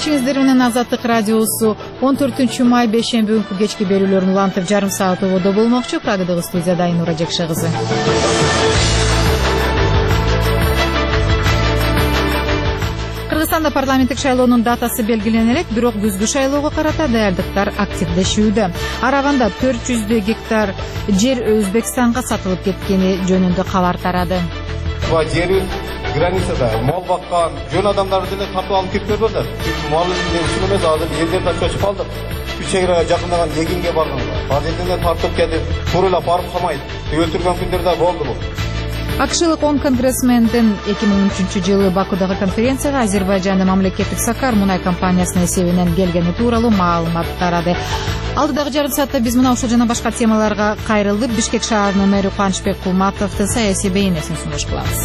Кечиңиздер менен Азаттык радиосу 14 май бейшемби күнкү кечки берүүлөрүн улантып жарым саат ободо болмокчу. Прагадагы студияда Айнура Жекше кызы. Кыргызстанда парламенттик шайлоонун датасы белгилене элек, бирок күзгү шайлоого карата даярдыктар активдешүүдө. Арабанда 400 гектар жер Өзбекстанга сатылып кеткени жөнүндө кабар тарады. Границада мал баккан жөн адамдарды деле тартып алып кетип бербедилер. Мал үчүн эмес, азыр элдерден чочуп калдык. 3 чегирага жакындаган эгинге барганга, ал жерден тартып кетип, туура эле барып камайт. Өлтүргөн күндөр да болду бу. Акшылык 10 конгрессмендин 2013-жылы Бакудагы конференцияга Азербайжандын мамлекеттик Сакар мунай компаниясынын эсебинен келгени тууралуу маалымат тарады. Алдыдагы жарым саатта биз мына ушул жана башка темаларга кайрылып, Бишкек шаарынын мэри Кубанычбек Кулматовдун саясий бейнесин сунуш кылабыз.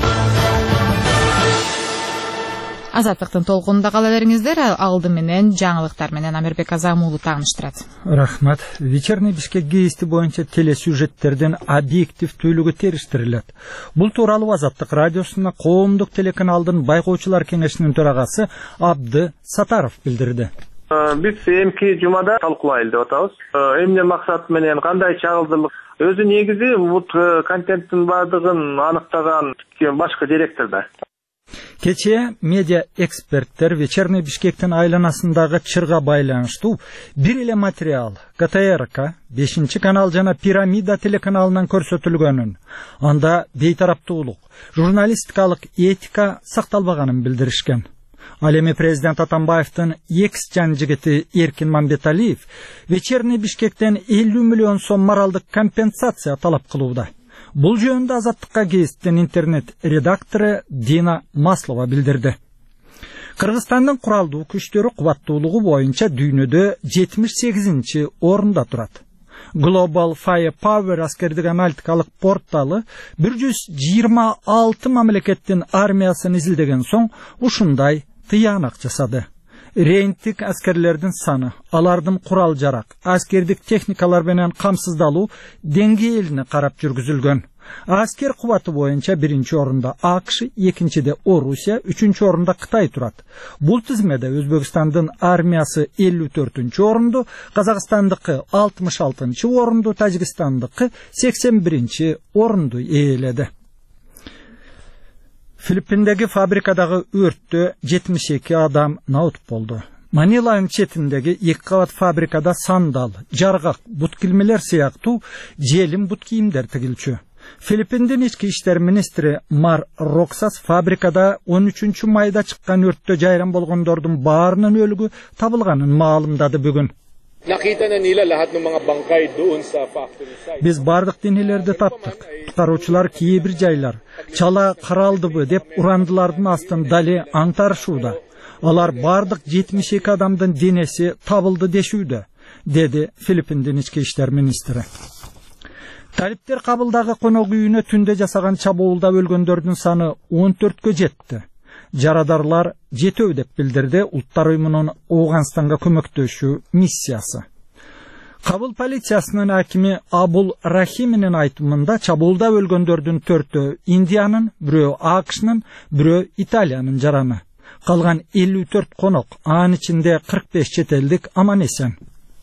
Азаттыктын толкунунда кала бериңиздер. Алды менен жаңылыктар менен Амирбек Азамуулу тааныштырат. Рахмат. Вечерний Бишкек гезити боюнча телесюжеттердин объективдүүлүгү териштирилет. Бул тууралуу Азаттык радиосуна коомдук телеканалдын байкоочулар кеңешинин төрагасы Абды Сатаров билдирди. Биз эмки жумада талкуулайлы деп атабыз. Эмне максат менен кандай чагылдырлык өзү негизи бул контенттин баардыгын аныктаган башкы директорда. Кече медиа эксперттер Вечерний Бишкектин айланасындагы чырга байланыштуу бир эле материал КТРК 5-канал жана Пирамида телеканалынан көрсөтүлгөнүн, анда бейтараптуулук, журналистикалык этика сакталбаганын билдиришкен. Ал эми президент Атамбаевдин экс жан жигити Эркин Мамбеталиев Вечерний Бишкектен 50 миллион сом моралдык компенсация талап кылууда. Бул жөнүндө Азаттыкка гезиттин интернет редактору Дина Маслова билдирди. Кыргызстандын куралдуу күчтөрү кубаттуулугу боюнча дүйнөдө 78-чи орунда турат. Global Firepower аскердик аналитикалык порталы 126 мамлекеттин армиясын изилдеген соң ушундай тыянак жасады. Рейндтик аскерлердин саны, алардын курал жарак, аскердик техникалар менен камсыздалуу деңгээлине карап жүргүзүлгөн. Аскер кубаты боюнча 1-чи орунда АКШ, 2-чиде Орусия, 3-чү орунда Кытай турат. Бул тизмеде Өзбекстандын армиясы 54-чү орунду, Казакстандыкы 66-чы орунду, Тажикстандыкы 81-чи орунду ээледи. Филиппиндеги фабрикадагы өрттө 72 адам наут болду. Маниланын четиндеги 2 кабат фабрикада сандал, жаргак, бут килмелер сыяктуу желим бут кийимдер тигилчү. Филиппиндин ички иштер министри Мар Роксас фабрикада 13 майда чыккан өрттө жайран болгондордун баарынын өлүгү табылганын маалымдады бүгүн. Биз бардык денелерди таптык. Куткаруучулар кээ бир жайлар чала каралдыбы деп урандылардын астын дали аңтарышууда. Алар бардык 72 адамдын денеси табылды дешүүдө, деди Филиппиндин ички иштер министри. Талиптер Кабылдагы конок үйүнө түндө жасаган чабуулда өлгөндөрдүн саны 14кө жетти. Жарадарлар жетөө деп билдирди Улуттар уюмунун Ооганстанга көмөктөшүү миссиясы. Кабыл полициясынын акими Абул Рахиминин айтымында чабуулда өлгөндөрдүн 4-өө Индиянын, бирөө АКШнын, бирөө Италиянын жараны. Калган 54 конок, анын ичинде 45 чет элдик аман эсен.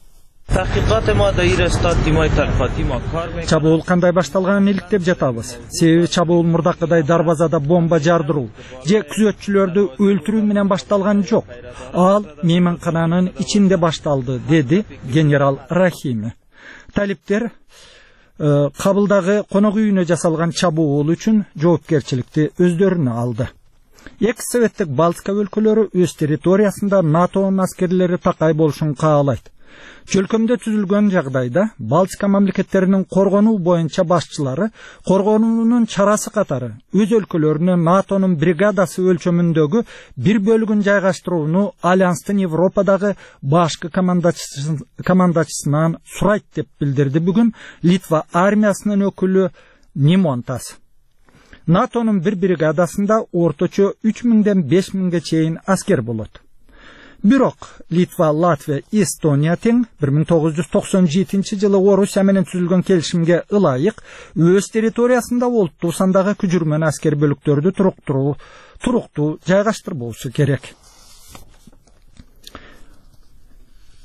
Чабуул кандай башталганын иликтеп жатабыз. Себеби чабуул мурдакыдай дарбазада бомба жардыруу же күзөтчүлөрдү өлтүрүү менен башталган жок. Ал мейманкананын ичинде башталды, деди генерал Рахими. Талиптер Кабылдагы конок үйүнө жасалган чабуул үчүн жоопкерчиликти өздөрүнө алды. Экс-советтик Балтика өлкөлөрү өз территориясында НАТОнун аскерлери такай болушун каалайт. Чөлкөмдө түзүлгөн жагдайда Балтика мамлекеттеринин коргонуу боюнча башчылары коргонуунун чарасы катары өз өлкөлөрүнө НАТОнун бригадасы өлчөмүндөгү бир бөлүгүн жайгаштырууну Альянстын Европадагы башкы командачысынан сурайт деп билдирди бүгүн Литва армиясынын өкүлү Нимонтас. НАТОнун бир бригадасында орточо 3000ден 5000ге чейин аскер болот. Бирок Литва, Латвия, Эстония тең 1997-жылы Орусия менен түзүлгөн келишимге ылайык өз территориясында олуттуу сандагы күчүрмөн аскер бөлүктөрдү туруктуу жайгаштырбоосу керек.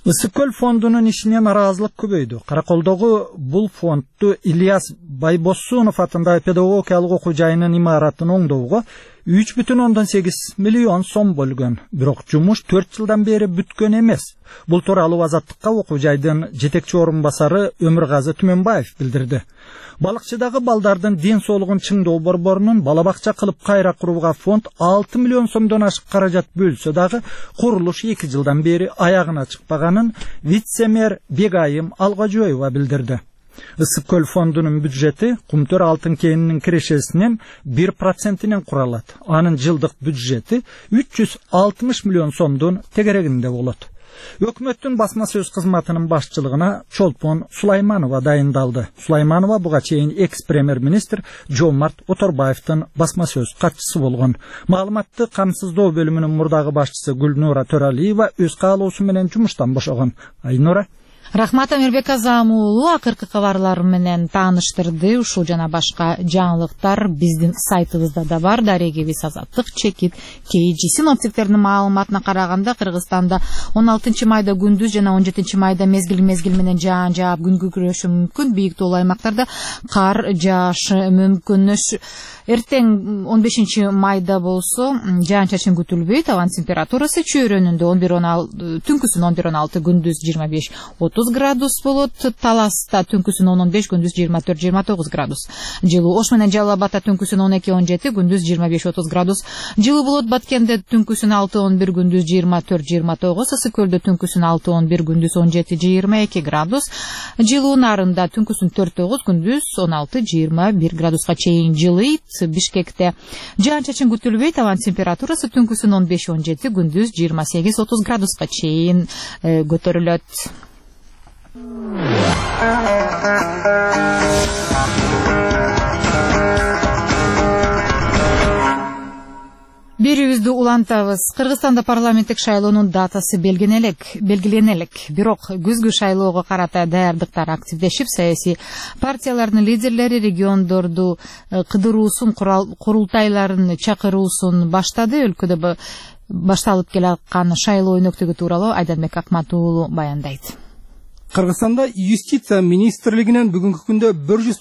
Ысык көл фондунун ишинен наразылык көбөйдү. Караколдогу бул фондду Ильяс Байбосунов атындагы педагогикалык окуу жайынын имаратын оңдоого 3,8 миллион сом бөлгөн. Бирок жумуш 4 жылдан бери бүткөн эмес. Бул тууралуу Азаттыкка окуу жайдын жетекчи орун басары Өмүргазы Түмөнбаев билдирди. Балыкчыдагы балдардын ден соолугун чыңдоо борборунун бала бакча кылып кайра курууга фонд 6 миллион сомдон ашык каражат бөлсө дагы курулуш 2 жылдан бери аягына чыкпаганын вице-мэр Бегайым Алгажоева билдирди. Ысык көл фондунун бюджети Кумтөр алтын кенинин кирешесинин 1%-инен куралат. Анын жылдык бюджети 360 миллион сомдун тегерегинде болот. Өкмөттүн басма сөз кызматынын башчылыгына Чолпон Сулайманова дайындалды. Сулайманова буга чейин экс-премьер-министр Жомарт Оторбаевдин басма сөз катчысы болгон. Маалыматты камсыздоо бөлүмүнүн мурдагы башчысы Гүлнура Төралиева өз каалоосу менен жумуштан бошогон. Айнура. Рахмат Амирбек Азам уулу акыркы кабарлар менен тааныштырды. Ушул жана башка жаңылыктар биздин сайтыбызда да бар. Дарегибиз Азаттык чекит KG. Синоптиктердин маалыматына караганда Кыргызстанда 16 майда күндүз жана 17 майда мезгил менен жаан жаап күн күрөшү мүмкүн. Бийик тоолуу аймактарда кар жаашы мүмкүн. Эртең 15 майда болсо жаан чачын күтүлбөйт. Абан температурасы чөйрөнүндө 11-16, түнкүсүн 11-16, күндүз 25-30 градус болот. Таласта түнкүсүн 10-15, күндүз 24-29 градус. Жылуу Ош менен Жалал Абадта түнкүсүн 12-17, күндүз 25-30 градус. Жылуу болот Баткенде түнкүсүн 6-11, күндүз 24-29. Ысык көлдө түнкүсүн 6-11, күндүз 17-22 градус. Жылуу Нарында түнкүсүн 4-9, күндүз 16-21 градуска чейин жылыйт. Бишкекте жаан чачын күтүлбөйт. Абан температурасы түнкүсүн 15-17, күндүз 28-30 градуска чейин көтөрүлөт. Берүүбүздү улантабыз. Кыргызстанда парламенттик шайлоонун датасы белгиленелек. Бирок күзгү шайлоого карата даярдыктар активдешип, саясий партиялардын лидерлери региондорду кыдыруусун, курултайларын чакыруусун баштады. Өлкөдө башталып келе аткан шайлоо өнөктүгү тууралуу Айданбек Акмат уулу баяндайт. Кыргызстанда юстиция министрлигинен бүгүнкү күндө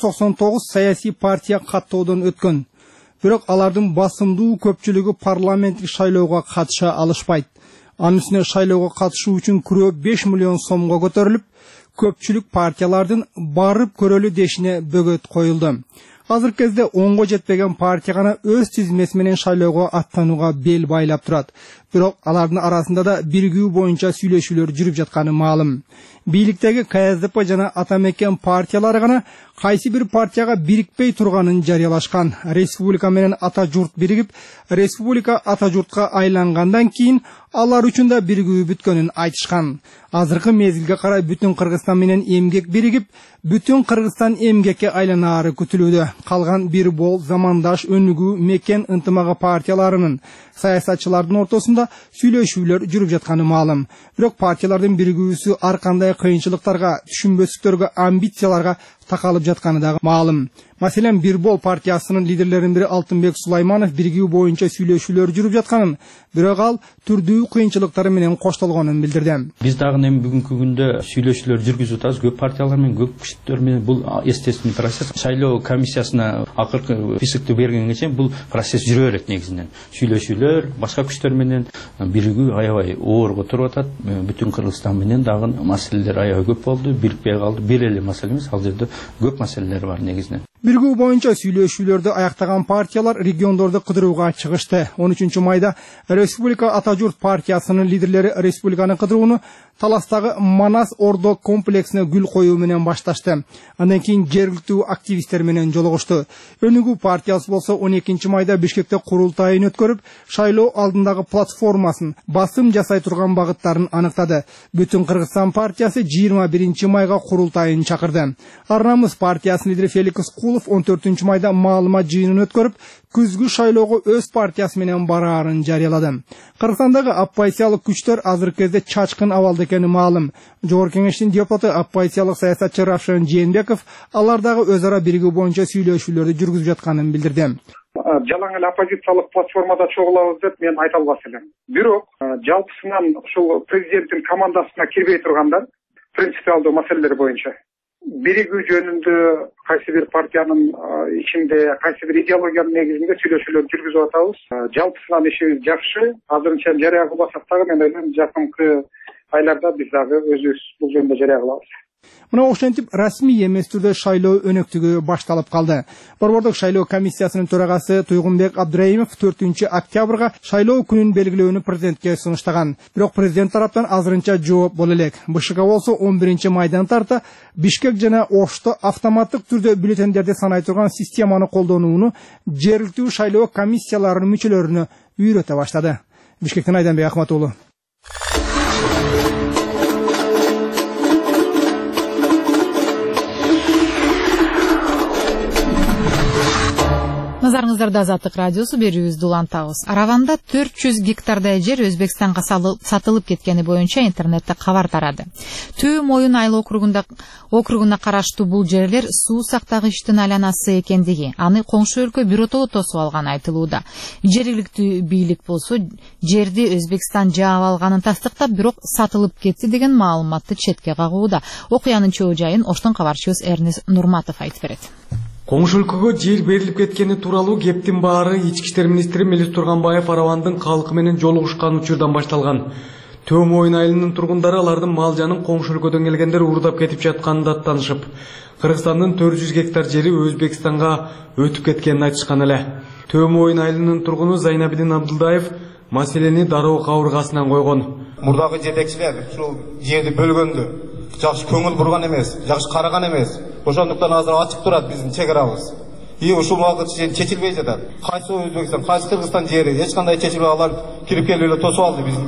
199 саясий партия каттоодон өткөн. Бирок алардын басымдуу көпчүлүгү парламенттик шайлоого катыша алышпайт. Анын үстүнө шайлоого катышуу үчүн күрөө 5 миллион сомго көтөрүлүп, көпчүлүк партиялардын барып көрөлү дешине бөгөт коюлду. Азыркы кезде 10го жетпеген партия гана өз тизмеси менен шайлоого аттанууга бел байлап турат. Бирок алардын арасында да биригүү боюнча сүйлөшүүлөр жүрүп жатканы маалым. Бийликтеги КСДП жана Атамекен партиялары гана кайсы бир партияга бирикпей турганын жарыялашкан. Республика менен ата журт биригип, республика ата журтка айлангандан кийин алар үчүн да биригүү бүткөнүн айтышкан. Азыркы мезгилге карай бүтүн Кыргызстан менен эмгек биригип, бүтүн Кыргызстан эмгекке айланаары күтүлүүдө. Калган бир бол замандаш өнүгүү мекен ынтымагы партияларынын саясатчылардын ортосунда сүйлөшүүлөр жүрүп жатканы маалым. Бирок партиялардын биригүүсү ар кандай кыйынчылыктарга, түшүнбөстүктөргө, амбицияларга такалып жатканы да маалым. Маселен, бир бол партиясынын лидерлеринин бири Алтынбек Сулайманов биригүү боюнча сүйлөшүүлөр жүрүп жатканын, бирок ал түрдүү кыйынчылыктары менен коштолгонун билдирди. Биз дагы эми бүгүнкү күндө сүйлөшүүлөр жүргүзүп атабыз. Көп партиялар менен, көп күчтөр менен бул естественный процесс. Шайлоо комиссиясына акыркы списокты бергенге чейин бул процесс жүрө берет негизинен. Сүйлөшүүлөр башка күчтөр менен биригүү аябай оорго туруп атат. Бүтүн Кыргызстан менен дагы маселелер аябай көп болду. Бирикпей калды. Бир эле маселе эмес, ал жерде көп маселелер бар негизинен. Биригүү боюнча сүйлөшүүлөрдү аяктаган партиялар региондорду кыдырууга чыгышты. 13 майда Республика Ата журт партиясынын лидерлери республиканы кыдырууну Таластагы Манас Ордо комплексине гүл коюу менен башташты. Андан кийин жергиликтүү активисттер менен жолугушту. Өнүгүү партиясы болсо 12 майда Бишкекте курултайын өткөрүп, шайлоо алдындагы платформасын, басым жасай турган багыттарын аныктады. Бүтүн Кыргызстан партиясы 21 майга курултайын чакырды. Арнамыз партиясынын лидери Феликс Исмагулов 14 майда маалымат жыйынын өткөрүп, күзгү шайлоого өз партиясы менен бараарын жарыялады. Кыргызстандагы оппозициялык күчтөр азыркы кезде чачкын абалда экени маалым. Жогорку Кеңештин депутаты оппозициялык саясатчы Равшан Жээнбеков алардагы өз ара биригүү боюнча сүйлөшүүлөрдү жүргүзүп жатканын билдирди. Жалаң эле оппозициялык платформада чогулабыз деп мен айта албас элем. Бирок жалпысынан ушул президенттин командасына кирбей тургандар принципиалдуу маселелер боюнча биригүү жөнүндө кайсы бир партиянын ичинде кайсы бир идеологиянын негизинде сүйлөшүүлөр жүргүзүп атабыз. Жалпысынан ишибиз жакшы. Азырынча жарыя кылбасак дагы мен ойлойм жакынкы айларда биз дагы өзүбүз бул жөнүндө жарыя кылабыз. Мына ошентип расмий эмес түрдө шайлоо өнөктүгү башталып калды. Борбордук шайлоо комиссиясынын төрагасы Туйгунбек Абдраимов 4 октябрга шайлоо күнүн белгилөөнү президентке сунуштаган. Бирок президент тараптан азырынча жооп боло элек. БШК болсо 11 майдан тарта Бишкек жана Ошто автоматтык түрдө бюллетендерди санай турган системаны колдонууну жергиликтүү шайлоо комиссияларынын мүчөлөрүнө үйрөтө баштады. Бишкектен Айданбек Ахматуулу. Назарыңыздарда Азаттык радиосу берүүбүздү улантабыз. Араванда 400 гектардай жер Өзбекстанга сатылып кеткени боюнча интернетте кабар тарады. Төө Моюн айыл округуна караштуу бул жерлер суу сактагычтын айланасы экендиги, аны коңшу өлкө биротоло тосуп алганы айтылууда. Жергиликтүү бийлик болсо жерди Өзбекстан жаап алганын тастыктап, бирок сатылып кетти деген маалыматты четке кагууда. Окуянын чоо жайын Оштон кабарчыбыз Эрнис Нурматов айтып берет. Коңшу өлкөгө жер берилип кеткени тууралуу кептин баары Ички иштер министри Мелис Турганбаев Аравандын калкы менен жолугушкан учурдан башталган. Төө Моюн айылынын тургундары алардын мал жанын коңшу өлкөдөн келгендер уурдап кетип жатканын даттанышып, Кыргызстандын 400 гектар жери Өзбекстанга өтүп кеткенин айтышкан эле. Төө Моюн айылынын тургуну Зайнабидин Абдылдаев маселени дароо кабыргасынан койгон. Мурдагы жетекчилер ушул жерди бөлгөндө жакшы көңүл бурган эмес, жакшы караган эмес. Ошондуктан азыр ачык турат биздин чек арабыз. Ушул убакыт чечилбей жатат. Кайсы Өзбекстан, кайсы Кыргызстан жери эч кандай чечилбей, алар кирип келип эле тосуп алды. Биз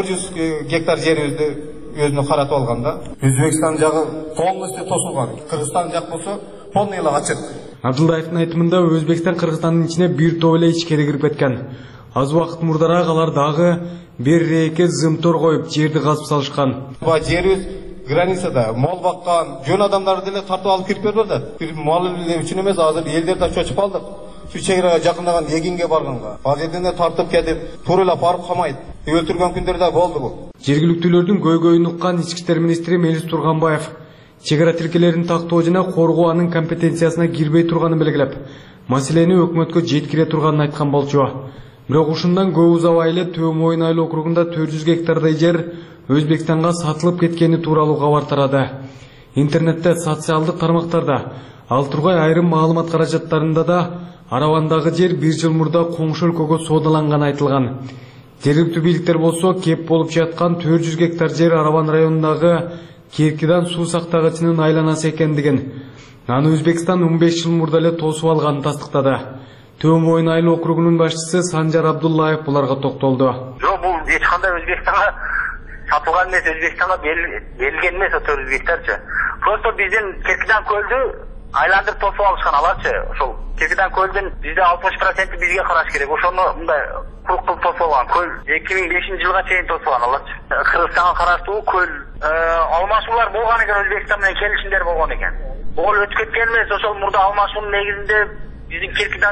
400 гектар жерибизди өзүнө каратып алган да. Өзбекстан жагы полностью тосулган. Кыргызстан жак болсо полный эле ачык. Абдылдаевдин айтымында Өзбекстан Кыргызстандын ичине бир топ эле ичкери кирип кеткен. Аз убакыт мурдараак алар дагы бир рейке зымтор коюп жерди казып салышкан. Бул жерибиз границада мол баккан жөн адамдарды деле тартып алып кирип берип атат. Бир мал үчүн эмес, азыр элдер да чочуп калдык. Су чегирага жакындаган эгинге барганга, ал жерден да тартып кетип, тууралап барып камайт. Өлтүргөн күндөр да болду бул. Жергиликтүүлөрдүн көйгөйүн уккан Ички иштер министри Мелис Турганбаев чегара тилкелерин тактоо жана коргоо анын компетенциясына кирбей турганын белгилеп, маселени өкмөткө жеткире турганын айткан болчу. Бирок ушундан көп узабай эле Төө Моюн айыл округунда 400 гектардай жер Өзбекстанга сатылып кеткени тууралуу кабар тарады. Интернетте, социалдык тармактарда, ал тургай айрым маалымат каражаттарында да Аравандагы жер бир жыл мурда коңшу өлкөгө соодаланганы айтылган. Жергиликтүү бийликтер болсо кеп болуп жаткан 400 гектар жер Араван районундагы Керкидан суу сактагычынын айланасы экендигин, аны Өзбекстан 15 жыл мурда эле тосуп алганын тастыктады. Төө Моюн айыл округунун башчысы Санжар Абдуллаев буларга токтолду. Жок, бул эч кандай Өзбекстанга сатылган эмес, Өзбекстанга берилген эмес 400 гектарчы. Просто биздин Керкидан көлдү айландырып тосуп алышкан аларчы. Ошол Керкидан көлдүн бизде 60% бизге караш керек. Ошону мындай курук кылып тосуп алган. Көл 2005-жылга чейин тосуп алган аларчы. Кыргызстанга караштуу көл алмашуулар болгон экен, Өзбекстан менен келишимдер болгон экен. Ол өтүп кеткен эмес, ошол мурда алмашуунун негизинде биздин Керкидан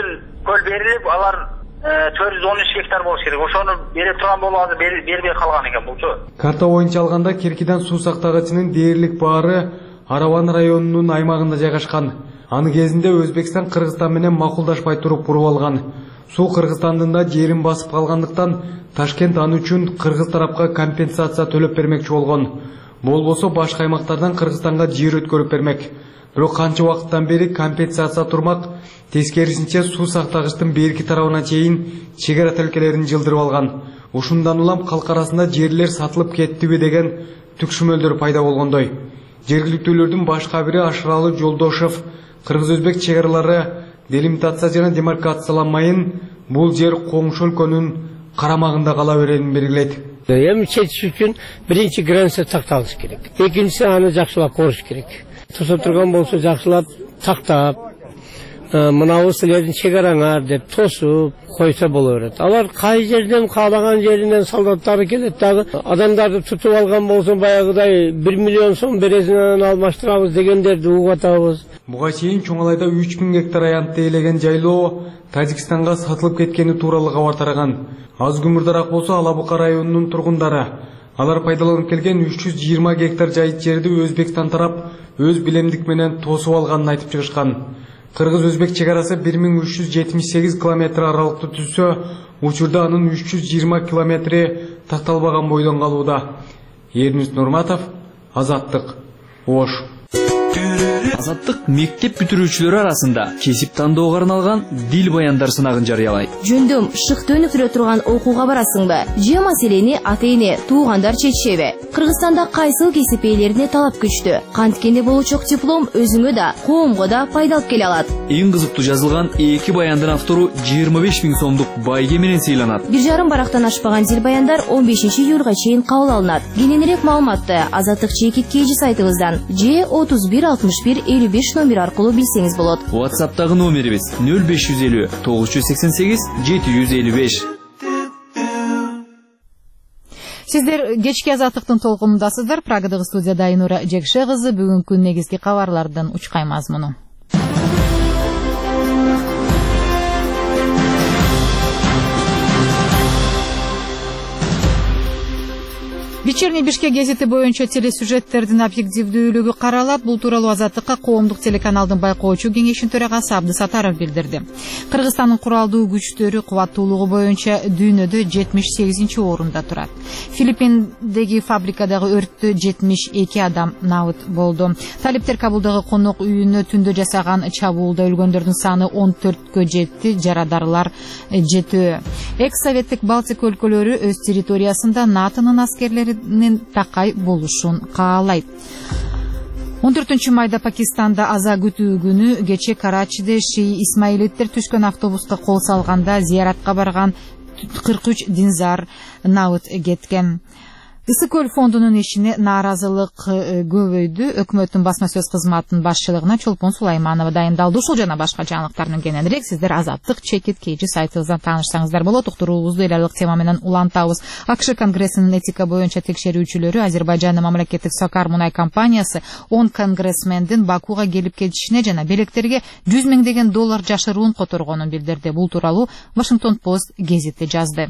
көл берилип, алар 413 гектар болуш керек. Ошону бере турган болуп азыр бербей калган экен булчу. Карта боюнча алганда Керкидан суу сактагычынын дээрлик баары Араван районунун аймагында жайгашкан. Аны кезинде Өзбекстан Кыргызстан менен макулдашпай туруп куруп алган. Суу Кыргызстандын да жерин басып калгандыктан Ташкент аны үчүн кыргыз тарапка компенсация төлөп бермекчи болгон. Болбосо башка аймактардан Кыргызстанга жер өткөрүп бермек. Бирок канча убакыттан бери компенсация турмак, тескерисинче суу сактагычтын берки тарабына чейин чегара тилкелерин жылдырып алган. Ушундан улам калк арасында жерлер сатылып кеттиби деген түкшүмөлдөр пайда болгондой. Жергиликтүүлөрдүн башка бири Ашыралы Жолдошев кыргыз-өзбек чегаралары делимитация жана демаркацияланмайын бул жер коңшу өлкөнүн карамагында кала беренин белгилейт. Эми чечиш үчүн биринчи граница такталыш керек. Экинчиси аны жакшылап коруш керек. Тосо турган болсо жакшылап тактап, мынау силердин чегараңар деп тосуп койсо боло берет. Алар кай жерден каалаган жеринен солдаттары келет дагы адамдарды тутуп алган болсо баягыдай 1 миллион сом бересиң анан алмаштырабыз дегендерди угуп атабыз. Буга чейин Чоңалайда 3000 гектар аянтты ээлеген жайлоо Тажикстанга сатылып кеткени тууралуу кабар тараган. Аз күмүрдараак болсо Алабука районунун тургундары алар пайдаланып келген 320 гектар жайыт жерди Өзбекстан тарап өз билемдик менен тосуп алганын айтып чыгышкан. Кыргыз-Өзбек чегарасы 1378 километр аралыкты түзсө, учурда анын 320 километри такталбаган бойдон калууда. Эрнис Нурматов, Азаттык, Ош. Азаттык мектеп бүтүрүүчүлөрү арасында кесип тандоого арналган дил баяндар сынагын жарыялайт. Жөндөм шыкты өнүктүрө турган окууга барасыңбы? Же маселени ата-эне, туугандар чечишеби? Кыргызстанда кайсыл кесип ээлерине талап күчтүү? Канткенде болучок диплом өзүңө да, коомго да пайдалып келе алат. Эң кызыктуу жазылган 2 баяндын автору 25 000 сомдук байге менен сыйланат. 1,5 барактан ашпаган дил баяндар 15 июлга чейин кабыл алынат. Кененирээк маалыматты Азаттык чекит KG сайтыбыздан же 31 61 55 номер аркылуу билсеңиз болот. WhatsApp'тагы номерибиз 0550 988 755. Сиздер кечки Азаттыктын толкунундасыздар. Прагадагы студияда Айнура Жекше кызы бүгүнкү негизги кабарлардын учкай мазмуну. Вечерний Бишкек гезити боюнча телесюжеттердин объективдүүлүгү каралат. Бул тууралуу Азаттыкка коомдук телеканалдын байкоочу кеңешинин төрагасы Абдысатаров билдирди. Кыргызстандын куралдуу күчтөрү кубаттуулугу боюнча дүйнөдө 78-орунда турат. Филиппиндеги фабрикадагы өрттө 72 адам набыт болду. Талиптер Кабулдагы конок үйүнө түндө жасаган чабуулда өлгөндөрдүн саны 14кө жетти, жарадарлар жетөө. Экс-советтик Балтик өлкөлөрү өз территориясында НАТОнун аскерлери такай болушун каалайт. 14 майда Пакистанда аза күтүү күнү кече Карачиде шии исмаилиттер түшкөн автобуска кол салганда зияратка барган 43 динзар набыт кеткен. Ысык-Көл фондунун ишине нааразылык көбөйдү. Өкмөттүн басма сөз кызматынын башчылыгына Чолпон Сулайманова дайындалды. Ушул жана башка жаңылыктардын кененирээк сиздер Азаттык чекит KG сайтыбыздан таанышсаңыздар болот. Уктуруубузду эл аралык тема менен улантабыз. АКШ Конгрессинин этика боюнча текшерүүчүлөрү Азербайжандын мамлекеттик Сакар мунай компаниясы 10 конгрессмендин Бакуга келип кетишине жана белектерге $100 000 жашыруун которгонун билдирди. Бул тууралуу Washington Post гезити жазды.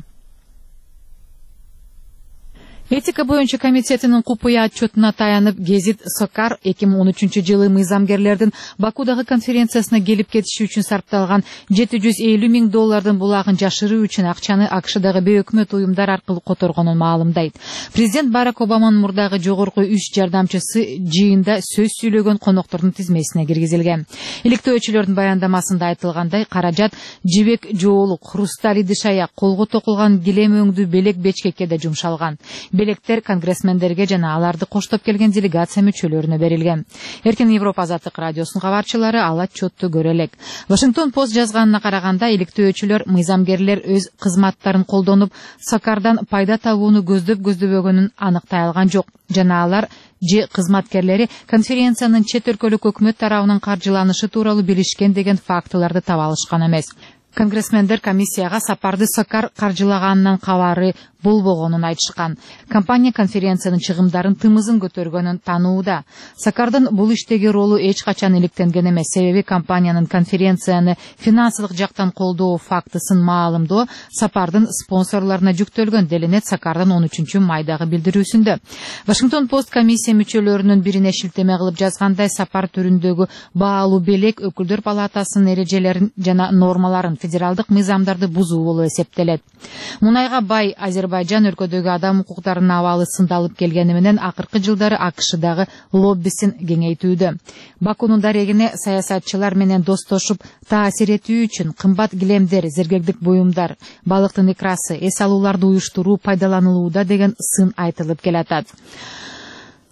Этика боюнча комитетинин купуя отчетуна таянып гезит Сокар 2013-жылы мыйзамгерлердин Бакудагы конференциясына келип кетиши үчүн сарпталган $750 000 булагын жашыруу үчүн акчаны АКШдагы бейөкмөт уюмдар аркылуу которгонун маалымдайт. Президент Барак Обаманын мурдагы жогорку 3 жардамчысы жыйында сөз сүйлөгөн коноктордун тизмесине киргизилген. Иликтөөчүлөрдүн баяндамасында айтылгандай, каражат жибек жоолук, хрусталь идиш-аяк, колго токулган килем өңдүү белек бечкекке да жумшалган. Белектер конгрессмендерге жана аларды коштоп келген делегация мүчөлөрүнө берилген. Эркин Европа Азаттык радиосунун кабарчылары ал отчетту көрө элек. Washington Post жазганына караганда, иликтөөчүлөр мыйзамгерлер өз кызматтарын колдонуп, Сакардан пайда табууну көздөбөгөнүн аныктай алган жок. Жана алар же кызматкерлери конференциянын чет өлкөлүк өкмөт тарабынан каржыланышы тууралуу билишкен деген фактыларды таба алышкан эмес. Конгрессмендер комиссияга сапарды Сакар каржылаганынан кабары болбогонун айтышкан. Компания конференциянын чыгымдарын тымызын көтөргөнүн таанууда. Сакардын бул иштеги ролу эч качан иликтенген эмес. Себеби компаниянын конференцияны финансылык жактан колдоо фактысын маалымдоо сапардын спонсорлоруна жүктөлгөн, делинет Сакардын 13 майдагы билдирүүсүндө. Washington Post комиссия мүчөлөрүнүн бирине шилтеме кылып жазгандай, сапар түрүндөгү баалуу белек өкүлдөр палатасынын эрежелерин жана нормаларын, федералдык мыйзамдарды бузуу болуп эсептелет. Мунайга бай Азербайжан өлкөдөгү адам укуктарынын абалы сындалып келгени менен акыркы жылдары АКШдагы лоббисин кеңейтүүдө. Бакунун дарегине саясатчылар менен достошуп таасир этүү үчүн кымбат килемдер, зергегдик буюмдар, балыктын икрасы, эс алууларды уюштуруу пайдаланылууда деген сын айтылып келатат.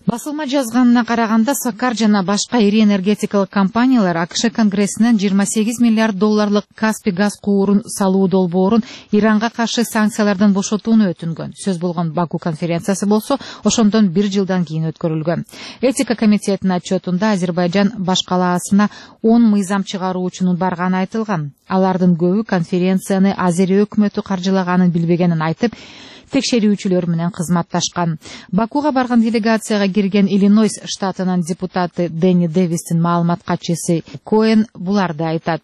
Басылма жазганына караганда Сакар жана башка ири энергетикалык компаниялар АКШ Конгрессинен 28 миллиард долларлык Каспий газ куурун салуу долбоорун Иранга каршы санкциялардан бошотууну өтүнгөн. Сөз болгон Баку конференциясы болсо ошондон 1 жылдан кийин өткөрүлгөн. Этика комитетинин отчетунда Азербайжан башкалаасына 10 мыйзам чыгаруучунун барганы айтылган. Алардын көбү конференцияны Азерия өкмөтү каржылаганын билбегенин айтып, текшерүүчүлөр менен кызматташкан. Бакуга барган делегацияга кирген Иллинойс штатынын депутаты Дэнни Дэвистин маалымат катчысы Коэн буларды айтат.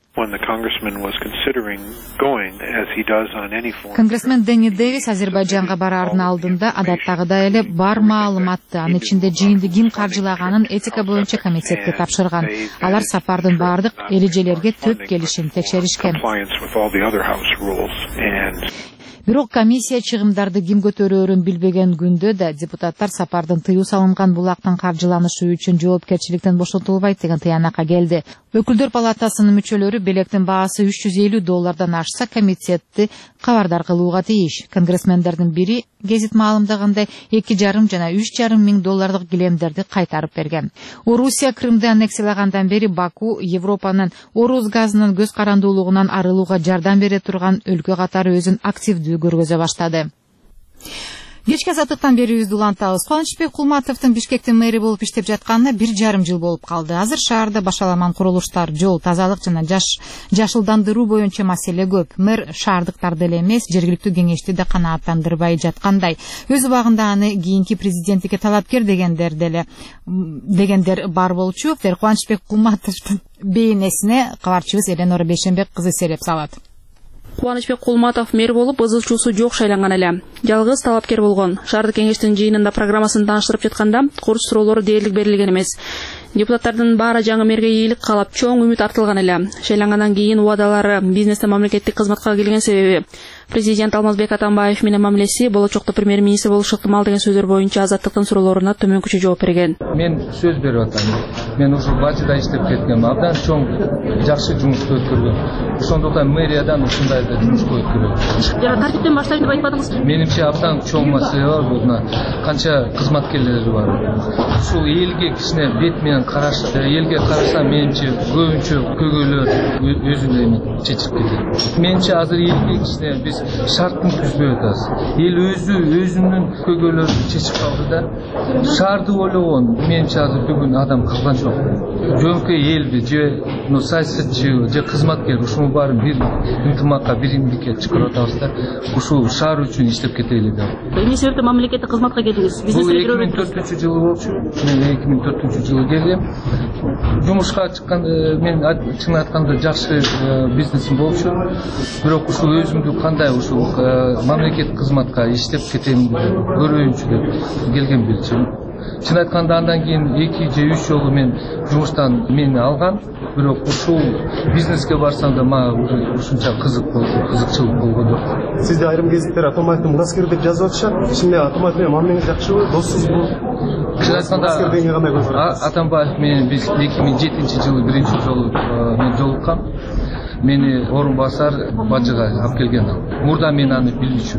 Конгрессмен Дэнни Дэвис Азербайжанга бараардын алдында адаттагыдай эле бар маалыматты, анын ичинде жыйынды ким каржылаганын этика боюнча комитетке тапшырган. Алар сапардын баардык эрежелерге төп келишин текшеришкен. Бирок комиссия чыгымдарды ким көтөрөөрүн билбеген күндө да депутаттар сапардын тыюу салынган булактын каржыланышы үчүн жоопкерчиликтен бошотулбайт деген тыянакка келди. Өкүлдөр палатасынын мүчөлөрү белектин баасы $350 ашса комитетти кабардар кылууга тийиш. Конгрессмендердин бири гезит маалымдагандай $2,5 жана $3,5 миң доллардык килемдерди кайтарып берген. Орусия Крымды аннексиялагандан бери Баку Европанын Орус газынын көз карандуулугунан арылууга жардам бере турган өлкө катары өзүн активдүү көргөзө баштады. Кечки азаттыктан берүүбүздү улантабыз. Кубанычбек Кулматовдун Бишкектин мэри болуп иштеп жатканына 1,5 жыл болуп калды. Азыр шаарда башаламан курулуштар, жол, тазалык жана жашылдандыруу боюнча маселе көп. Мэр шаардыктарды эле эмес, жергиликтүү кеңешти да канааттандырбай жаткандай. Өз убагында аны кийинки президенттикке талапкер дегендер бар болчу. Кубанычбек Кулматовдун бейнесине кабарчыбыз Эленора Бейшенбек кызы сереп салат. Кубанычбек Кулматов мэр болуп ызылчуусу жок шайланган эле. Жалгыз талапкер болгон. Шаардык кеңештин жыйынында программасын тааныштырып жатканда курс суроолору дээрлик берилген эмес. Депутаттардын баары жаңы мэрге ийгилик каалап, чоң үмүт артылган эле. Шайлангандан кийин убадалары бизнестен мамлекеттик кызматка келген себеби президент Алмазбек Атамбаев менен мамилеси болочокто премьер-министр болуш ыктымал деген сөздөр боюнча азаттыктын суроолоруна төмөнкүчө жооп берген. Мен сөз берип атам. Мен ушу бачыда иштеп кеткем. Абдан чоң жакшы жумушту өткөргөм. Ошондуктан мэриядан ушундай жумушту өткөрөм. Жана тартиптен баштайм деп айтпадыңызбы? Менимче абдан чоң маселе бар. Бул канча кызматкерлери бар. Ушул элге кичине бет менен караш, элге караса менимче көбүнчө көйгөйлөр өзүнө чечип кетет. Менимче азыр элге кичине биз шарттын түзбөй атабыз. Эл өзүнүн көйгөйлөрүн чечип калды да, шаарды ойлогон менимче азыр бүгүн адам калган жок. Жөнкөй элди же саясатчы же кызматкер ушунун баарын бир ынтымакка, бир эмгекке чыгарып атабыз да, ушул шаар үчүн иштеп кетели деп. Эмне себептен мамлекеттик кызматка келдиңиз? Бул 2004-жылы болчу. Мен 2004-жылы келдим. Жумушка чыккан, мен чын айтканда жакшы бизнесим болчу. Бирок ушул өзүмдү кандай ушул мамлекеттик кызматка иштеп кетем, көрөйүнчү деп келген билчүмүн. Чын айтканда андан кийин 2 же 3 жолу мен жумуштан мени алган. Бирок ушул бизнеске барсам да мага ушунча кызыкчылык болгон жок. Сизде айрым гезиттер Атамбаевдин мураскер деп жазып атышат. Ичинде Атамбаев менен мамилеңиз жакшыбы, доссузбу? Чын айтканда Атамбаев менен биз 2007-жылы биринчи жолу мен жолуккам. Мени орун басар бажыга алып келген. Мурда мен аны билүүчү.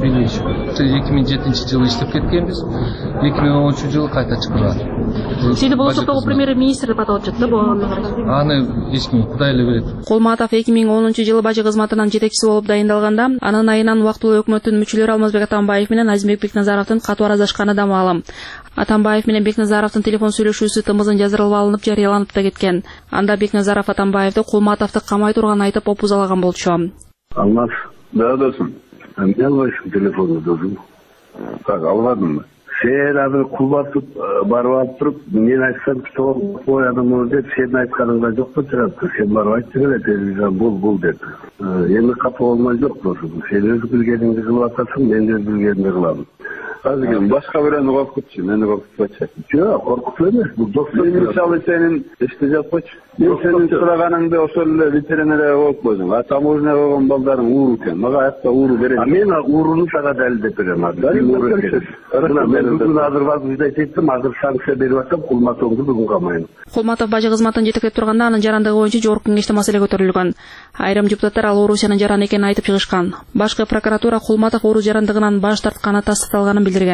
2007-жылы иштеп кеткенбиз. 2010-жылы кайта чыгырган. Сизди болочоктогу премьер-министр деп аталып жатты бу. Аны эч ким Кудай эле билет. Кулматов 2010-жылы бажы кызматынын жетекчиси болуп дайындалганда, анын айынан убактылуу өкмөттүн мүчөлөрү Алмазбек Атамбаев менен Азимбек Бекназаровдун катуу араздашканы да маалым. Атамбаев менен Бекназаровдун телефон сүйлөшүүсү тымызын жаздырылып алынып жарыяланып да кеткен. Анда Бекназаров Атамбаевди Кулматовду камай турган айтып опузалаган болчу. Алмаз, да досум. Эмне албайсың телефонду досум? Так, албадымбы? Сен азыр Кулматов барып алып туруп, мен айтсам, коядым деп, сен айтканыңда жок да чыгат. Сен барып айтсың эле, телевизион бул деп. Эми капа болмой жок досум. Сен өз билгениңди кылып атасың, мен өз билгенимди кылам. Азыр башка бирөөнү коркутчу, мени коркутпачы. Жок, коркутуу эмес, бул достук. Мисалы сенин эсте жатпачы. Мен сенин сураганыңды ошол эле ветеринария болуп койдум. А таможня койгон балдарың ууру экен. Мага аякта ууру берет. Мен ууруну сага далилдеп берем. Мен бүгүн азыр вазгыйт еттим, азыр санкция берип атам, Кулматовду бүгүн камайын. Кулматов бажы кызматын жетектеп турганда анын жарандыгы боюнча жогорку кеңеште маселе көтөрүлгөн. Айрым депутаттар ал Орусиянын жараны экенин айтып чыгышкан. Башкы прокуратура Кулматов Орус жарандыгынан баш тартканы тастыкталганын билдирген.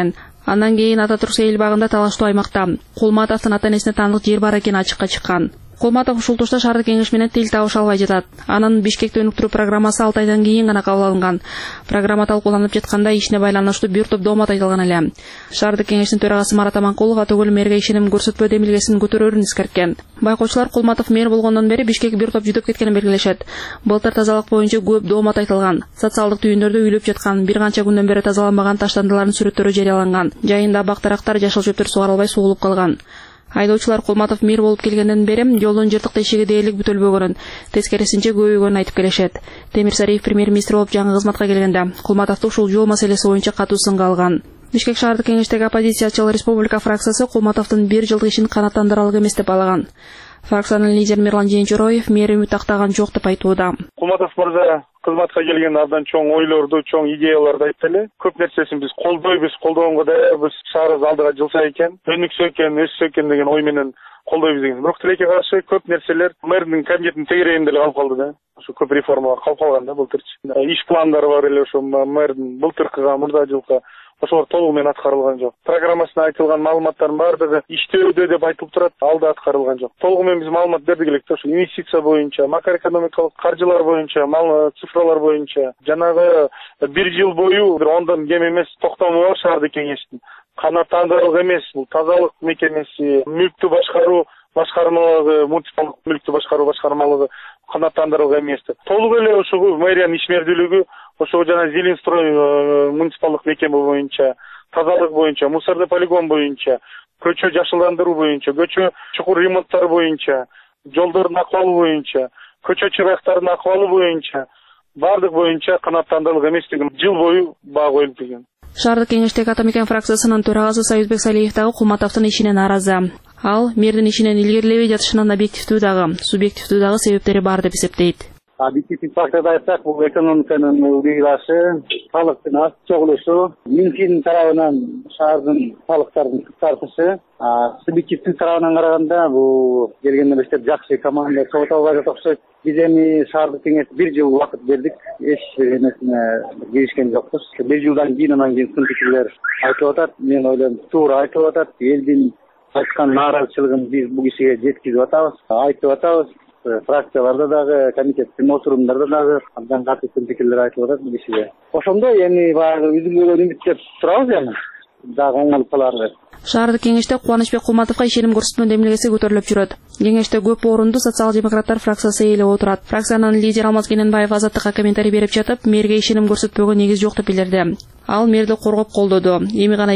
Андан кийин Ата Турк сейил багында талаштуу аймакта Кулматовдун ата-энесине таандык жер бар экени ачыкка чыккан. Кулматов ушул тушта шаардык кеңеш менен тил табыша албай жатат. Анын Бишкекте өнүктүрүү программасы 6 айдан кийин гана кабыл алынган. Программа талкууланып жатканда ишине байланыштуу бир топ доомат айтылган эле. Шаардык кеңештин төрагасы Марат Аманкулов атөгөл мэрге ишеним көрсөтпөө демилгесин көтөрөрүн эскерткен. Байкоочулар Кулматов мэр болгондон бери Бишкек бир топ жүдөп кеткенин белгилешет. Былтыр тазалык боюнча көп доомат айтылган. Социалдык түйүндөрдө үйлөп жаткан, бир канча күндөн бери тазаланбаган таштандылардын сүрөттөрү жарыяланган. Жайында бактарактар, жашыл чөптөр сугарылбай суулуп калган. Айдоочулар Кулматов мэр болуп келгенден бери жолдун жыртык тешиги дээрлик бүтөлбөгөнүн, тескерисинче көбөйгөнүн айтып келишет. Темир Сариев премьер-министр болуп жаңы кызматка келгенде Кулматовду ушул жол маселеси боюнча катуу сынга алган. Бишкек шаардык кеңештеги оппозициячыл Республика фракциясы Кулматовдун 1 жылдык ишин канааттандыра алган эмес деп балаган. Фракциянын лидери Мирлан Жээнчуроев мэр үмүт актаган жок деп айтууда. Кулматов мырза кызматка келген абдан чоң ойлорду, чоң идеяларды айтты эле. Көп нерсесин биз колдогонго даярбыз. Шаарыбыз алдыга жылса экен, өнүксө экен, өссө экен деген ой менен колдойбуз деген. Бирок тилекке каршы көп нерселер мэрдин кабинетинин тегерегинде эле калып калды да. Ошо көп реформалар калып калган да былтырчы. Иш пландары бар эле ошо мэрдин былтыркыга, мурда жылкы ошолор толугу менен аткарылган жок. Программасына айтылган маалыматтардын баардыгы иштөөдө деп айтылып турат, алда аткарылган жок. Толугу менен биз маалымат бердик элек да, ошо инвестиция боюнча, макроэкономикалык каржылар боюнча, цифралар боюнча жана 1 жыл бою бир 10дон кем эмес токтому бар шаардык кеңештин. Канааттандырылык эмес, бул тазалык мекемеси, мүлктү башкаруу башкармалыгы, муниципалдык мүлктү башкаруу башкармалыгы канааттандырылган эмес. Толугу эле ошого мэриянын ишмердүүлүгү, ошого жана Зелинстрой муниципалдык мекеме боюнча, тазалык боюнча, мусордуу полигон боюнча, көчө жашылдандыруу боюнча, көчө чукур ремонттары боюнча, жолдордун акыбалы боюнча, көчө чырактарынын акыбалы боюнча, бардык боюнча канааттандырылган эместигин жыл бою баа коюлуп келген. Шаардык кеңештеги Атамекен фракциясынын төрагасы Союзбек Салиев дагы Кулматовдун ишине нааразы. Ал мэрдин ишинен илгерилебей жатышынын объективдүү дагы, субъективдүү дагы себептери бар деп эсептейт. Объективдүү факторду айтсак, бул экономиканын убыйлашы, салыктын аз чогулушу, миңкин тарабынан шаардын салыктарын кыскартышы, субъективдүү тарабынан караганда бул келгенден бештеп жакшы команда чогулуп албай жатат окшойт. Биз эми шаардык кеңеш 1 жыл убакыт бердик, эч бир эмесине киришкен жокпуз. 1 жылдан кийин анан кийин сын пикирлер айтып атат, мен ойлойм туура айтып атат. Элдин айткан нааразычылыгын биз бул кишиге жеткизип атабыз, айтып атабыз. Фракцияларда дагы, комитеттин отурумдарда дагы абдан катуу пикирлер айтылып атат бул кишиге. Ошондой эми баягы үзүлбөгөн үмүттөп турабыз эми. Дагы оңолуп калар деп. Шаардык кеңеште Кубанычбек Кулматовго ишеним көрсөтмө демилгеси көтөрүлүп жүрөт. Кеңеште көп орунду социал-демократтар фракциясы ээлеп отурат. Фракциянын лидери Алмаз Кененбаев Азаттыкка комментарий берип жатып, мэрге ишеним көрсөтпөгө негиз жок деп билдирди. Ал мэрди коргоп колдоду. Эми гана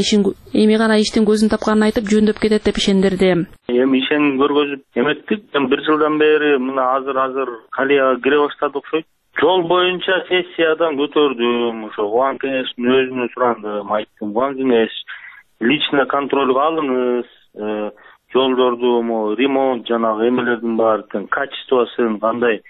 иштин көзүн тапканын айтып жөндөп кетет деп ишендирди. Эми ишеним көргөзүп эметтик. 1 жылдан бери мына азыр калияга кире баштады окшойт. Жол боюнча сессиядан көтөрдүм, ошо Кубан кеңештин өзүнө сурандым, айттым, Кубан кеңеш лично контролго алыңыз, жолдорду ремонт жанагы эмелердин баардыгын, качествосын кандай,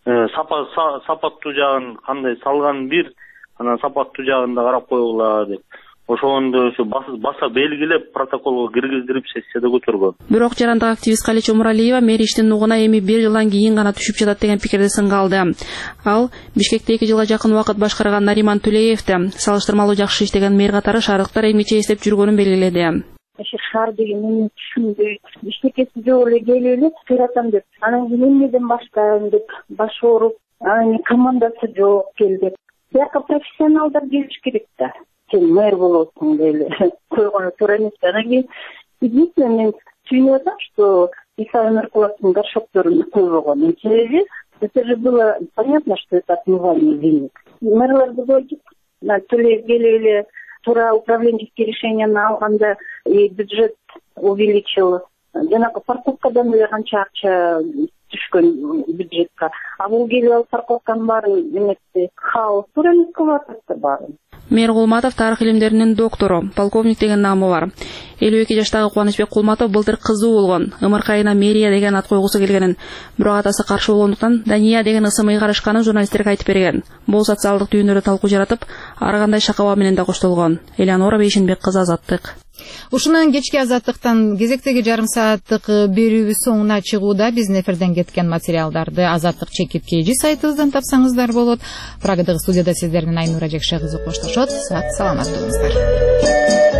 сапаттуу жагын кандай салган бир, анан сапаттуу жагын да карап койгула деп. Ошондо ошо баса белгилеп протоколго киргиздирип сессияда көтөргөн. Бирок жарандык активист Калича Муралиева мэр иштин нугуна эми 1 жылдан кийин гана түшүп жатат деген пикирди сынга алды. Ал Бишкекте 2 жылга жакын убакыт башкарган Нариман Түлеевди салыштырмалуу жакшы иштеген мэр катары шаардыктар эмгиче эстеп жүргөнүн белгиледи. Шаар деген мени түшүнбөй, Бишкекке жол эле келели, кыратам деп. Анан эмнеден баштайм деп баш ооруп, анан командасы жок келди. Бияка профессионалдар келиш керек да. Сен мэр болосуң деле койгону туура эмес. Анан кийин единственное мен түйүнүп атам, что Исай Меркуловдун горшокторун койбогон. Себеби это же было понятно, что это отмывание денег. Мэрлерди койдук, Төлөев келели туура управленческие решения алганда бюджет увеличил. Жанагы парковкадан эле канча акча түшкөн бюджетке. А бул келип парковканын баарын эмести хаос туура эмес кылып атат баарын. Мэр Кулматов тарых илимдеринин доктору, полковник деген намы бар. 52 жаштагы Кубанычбек Кулматов былтыр кызуу болгон. Ымыркайына мэрия деген ат койгусу келгенин, бирок атасы каршы болгондуктан Дания деген ысымы карашканын журналисттерге айтып берген. Бул социалдык түйүндөрдө талкуу жаратып, ар кандай шакаба менен да коштолгон. Элеонора Бейшенбек кызы, Азаттык. Ушунан кечки Азаттыктан кезектеги жарым сааттык берүүбүз соңуна чыгууда. Биздин эфирден кеткен материалдарды Азаттык чекит KG сайтыбыздан тапсаңыздар болот. Прагадагы студияда сиздер менен Айнура Жекше кызы коштошот. Сак саламат болуңуздар.